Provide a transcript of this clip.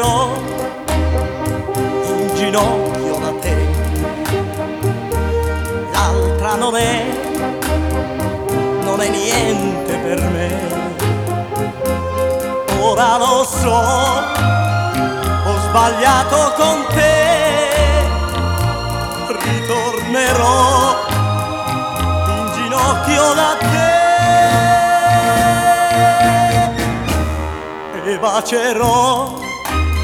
bacerò in ginocchio da te. L'altra non è niente per me. Ora lo so, ho sbagliato con te, ritornerò in ginocchio da te e bacerò